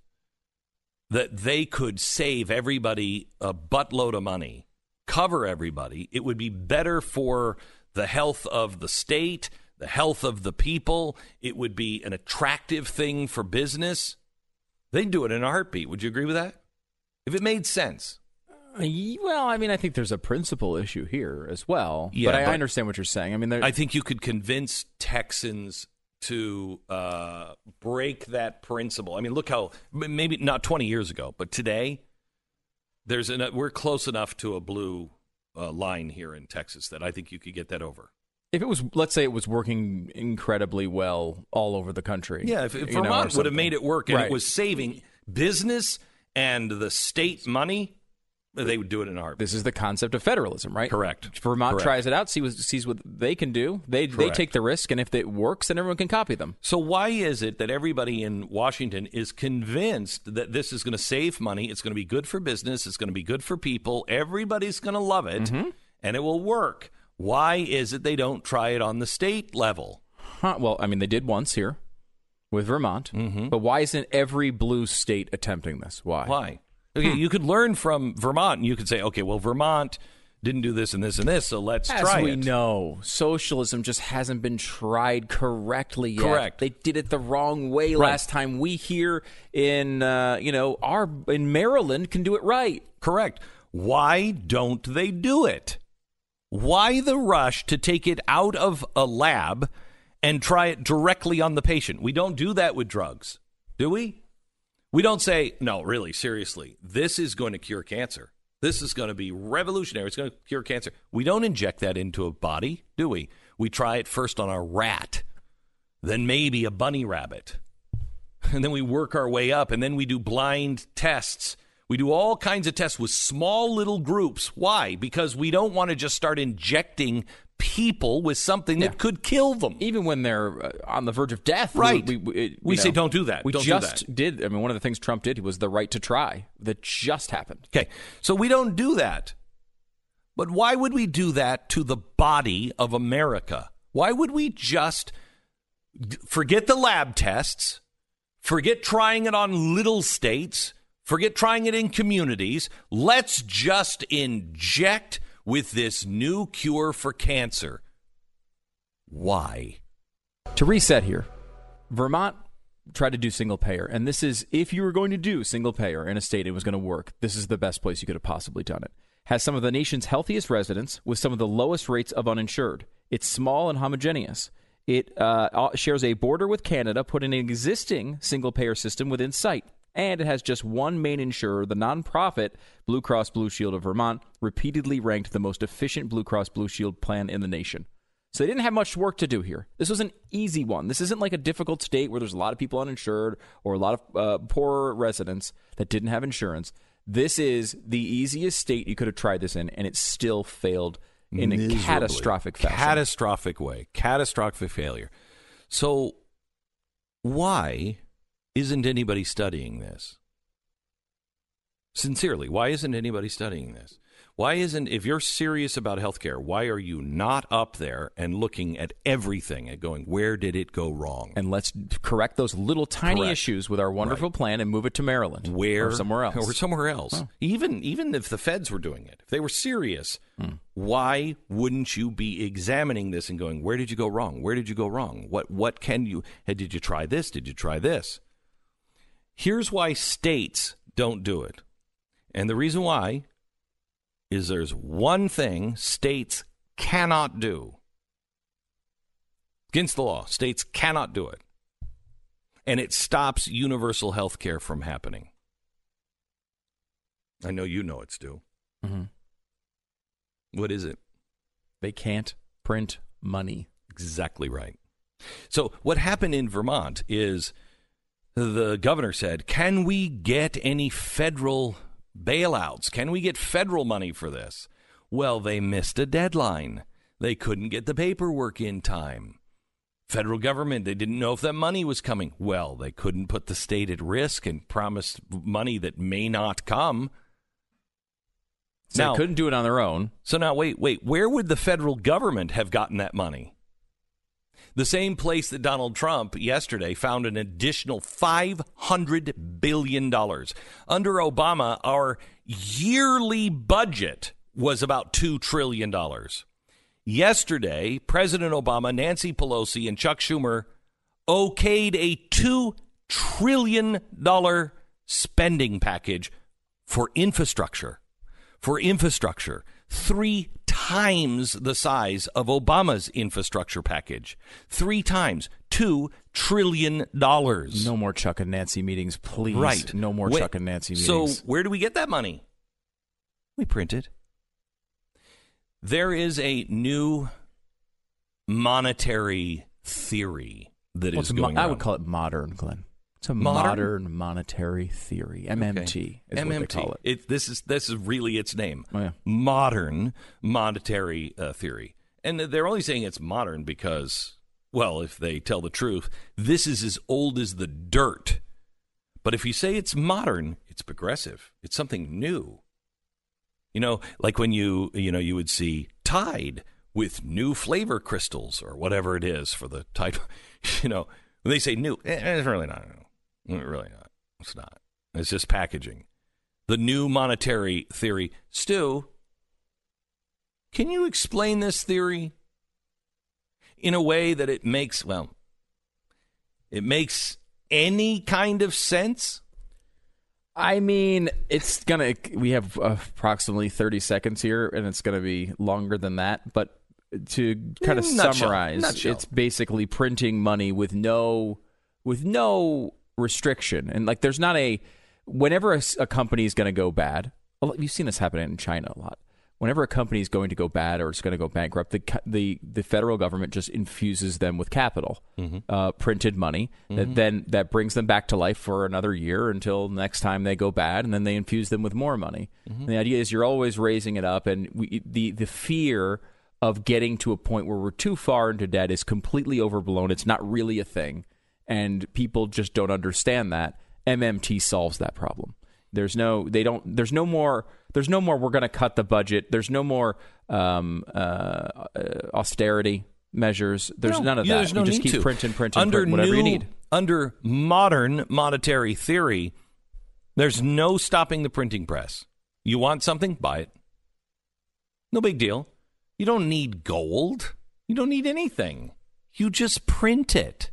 A: that they could save everybody a buttload of money, cover everybody, it would be better for the health of the state, the health of the people. It would be an attractive thing for business. They'd do it in a heartbeat. Would you agree with that? If it made sense.
B: Uh, well, I mean, I think there's a principal issue here as well.
A: Yeah,
B: but I
A: but
B: understand what you're saying. I mean, there,
A: I think you could convince Texans to uh, break that principle. I mean, look how, maybe not twenty years ago, but today, there's an, we're close enough to a blue uh, line here in Texas that I think you could get that over.
B: If it was, let's say it was working incredibly well all over the country.
A: Yeah, if, if Vermont would have made it work and
B: right.
A: it was saving business and the state money, they would do it in a heartbeat.
B: This is the concept of federalism, right?
A: Correct.
B: Vermont
A: Correct.
B: tries it out, sees, sees what they can do. They they take the risk, and if it works, then everyone can copy them.
A: So why is it that everybody in Washington is convinced that this is going to save money, it's going to be good for business, it's going to be good for people, everybody's going to love it, mm-hmm. and it will work? Why is it they don't try it on the state level?
B: Huh, well, I mean, they did once here with Vermont, mm-hmm. but why isn't every blue state attempting this? Why?
A: Why? Okay, hmm. You could learn from Vermont, and you could say, okay, well, Vermont didn't do this and this and this, so let's
B: As
A: try
B: we
A: it.
B: know, socialism just hasn't been tried correctly yet.
A: Correct.
B: They did it the wrong way
A: right.
B: last time. We here in, uh, you know, our in Maryland can do it right.
A: Correct. Why don't they do it? Why the rush to take it out of a lab and try it directly on the patient? We don't do that with drugs, do we? We don't say, no, really, seriously, this is going to cure cancer. This is going to be revolutionary. It's going to cure cancer. We don't inject that into a body, do we? We try it first on a rat, then maybe a bunny rabbit. And then we work our way up, and then we do blind tests. We do all kinds of tests with small little groups. Why? Because we don't want to just start injecting people with something
B: yeah.
A: that could kill them.
B: Even when they're uh, on the verge of death.
A: Right.
B: We, we, it,
A: we
B: know,
A: say don't do that.
B: We
A: don't
B: just
A: do that.
B: did. I mean, one of the things Trump did was the right to try. That just happened.
A: Okay. So we don't do that. But why would we do that to the body of America? Why would we just forget the lab tests, forget trying it on little states, forget trying it in communities? Let's just inject with this new cure for cancer. Why?
B: To reset here, Vermont tried to do single payer, and this is, if you were going to do single payer in a state it was going to work, this is the best place you could have possibly done it. Has some of the nation's healthiest residents with some of the lowest rates of uninsured. It's small and homogeneous. It uh, shares a border with Canada, putting an existing single payer system within sight. And it has just one main insurer, the nonprofit Blue Cross Blue Shield of Vermont, repeatedly ranked the most efficient Blue Cross Blue Shield plan in the nation. So they didn't have much work to do here. This was an easy one. This isn't like a difficult state where there's a lot of people uninsured or a lot of uh, poor residents that didn't have insurance. This is the easiest state you could have tried this in, and it still failed in
A: Miserably.
B: a catastrophic fashion.
A: Catastrophic way. Catastrophic failure. So why isn't anybody studying this? Sincerely, why isn't anybody studying this? Why isn't, if you're serious about healthcare, why are you not up there and looking at everything and going, where did it go wrong?
B: And let's correct those little tiny
A: Correct.
B: issues with our wonderful
A: Right.
B: plan and move it to Maryland.
A: Where,
B: or somewhere else.
A: Or somewhere else.
B: Oh.
A: Even, even if the feds were doing it, if they were serious,
B: hmm.
A: why wouldn't you be examining this and going, where did you go wrong? Where did you go wrong? What, what can you, hey, did you try this? Did you try this? Here's why states don't do it. And the reason why is there's one thing states cannot do. Against the law, states cannot do it. and it stops universal health care from happening. I know you know it, Stu.
B: Mm-hmm.
A: What is it?
B: They can't print money.
A: Exactly right. So what happened in Vermont is the governor said, can we get any federal bailouts? Can we get federal money for this? Well, they missed a deadline. They couldn't get the paperwork in time. Federal government, they didn't know if that money was coming. Well, they couldn't put the state at risk and promise money that may not come.
B: So
A: now,
B: they couldn't do it on their own.
A: So now, wait, wait, where would the federal government have gotten that money? The same place that Donald Trump yesterday found an additional five hundred billion dollars. Under Obama, our yearly budget was about two trillion dollars. Yesterday, President Obama, Nancy Pelosi, and Chuck Schumer okayed a two trillion dollars spending package for infrastructure. For infrastructure, three times the size of Obama's infrastructure package. Three times, two trillion dollars.
B: No more Chuck and Nancy meetings, please.
A: Right.
B: No more
A: Wait,
B: Chuck and Nancy meetings.
A: So where do we get that money? We print it. There is a new monetary theory that
B: well,
A: is going
B: mo-
A: on.
B: I would call it modern, Glenn. It's a
A: modern,
B: modern monetary theory. M M T
A: okay.
B: is
A: M M T.
B: what they call it.
A: it. This is this is really its name.
B: Oh, yeah.
A: Modern monetary uh, theory. And they're only saying it's modern because, well, if they tell the truth, this is as old as the dirt. But if you say it's modern, it's progressive. It's something new. You know, like when you, you know, you would see Tide with new flavor crystals or whatever it is for the Tide. You know, when they say new, it's really not new. Really not. It's not. It's just packaging. The new monetary theory. Stu, can you explain this theory in a way that it makes, well, it makes any kind of sense?
B: I mean, it's going to, we have approximately thirty seconds here, and it's going to be longer than that. But to kind of
A: Nutshell.
B: summarize,
A: Nutshell.
B: It's basically printing money with no, with no restriction. And like, there's not a, whenever a, a company is going to go bad, well, you've seen this happen in China a lot. Whenever a company is going to go bad or it's going to go bankrupt, the the, the federal government just infuses them with capital, mm-hmm. uh, printed money, mm-hmm. that then that brings them back to life for another year until next time they go bad, and then they infuse them with more money. Mm-hmm. And the idea is you're always raising it up, and we, the the fear of getting to a point where we're too far into debt is completely overblown. It's not really a thing, and people just don't understand that. M M T solves that problem. There's no, they don't, there's no more, there's no more, we're going to cut the budget. There's no more um, uh, austerity measures. There's
A: no,
B: none of
A: yeah,
B: that.
A: There's no
B: you just
A: need
B: keep
A: to.
B: printing, printing,
A: under
B: print whatever
A: new,
B: you need.
A: Under modern monetary theory, there's no stopping the printing press. You want something? Buy it. No big deal. You don't need gold. You don't need anything. You just print it.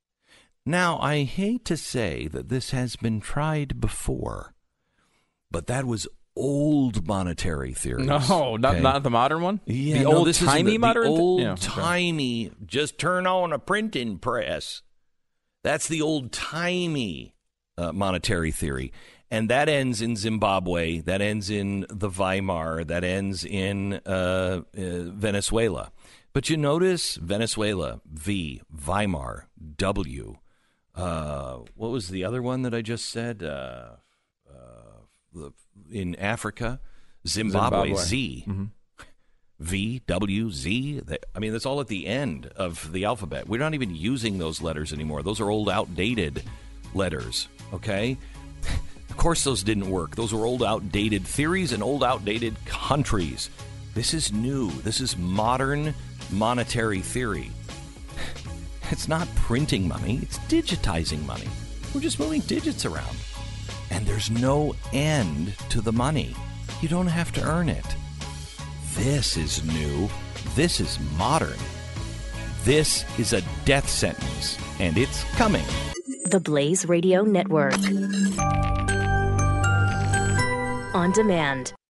A: Now, I hate to say that this has been tried before, but that was old monetary theory.
B: No, not
A: okay?
B: not the modern one.
A: Yeah,
B: the
A: no,
B: old
A: this
B: timey
A: the,
B: modern.
A: The old
B: yeah, okay.
A: timey. Just turn on a printing press. That's the old timey uh, monetary theory, and that ends in Zimbabwe. That ends in the Weimar. That ends in uh, uh, Venezuela. But you notice Venezuela, V, Weimar, W. Uh, what was the other one that I just said? Uh, uh, the, in Africa, Zimbabwe,
B: Zimbabwe.
A: Z. Mm-hmm. V, W, Z. They, I mean, that's all at the end of the alphabet. We're not even using those letters anymore. Those are old, outdated letters, okay? Of course those didn't work. Those were old, outdated theories and old, outdated countries. This is new. This is modern monetary theory. It's not printing money. It's digitizing money. We're just moving digits around. And there's no end to the money. You don't have to earn it. This is new. This is modern. This is a death sentence, and it's coming.
K: The Blaze Radio Network. On demand.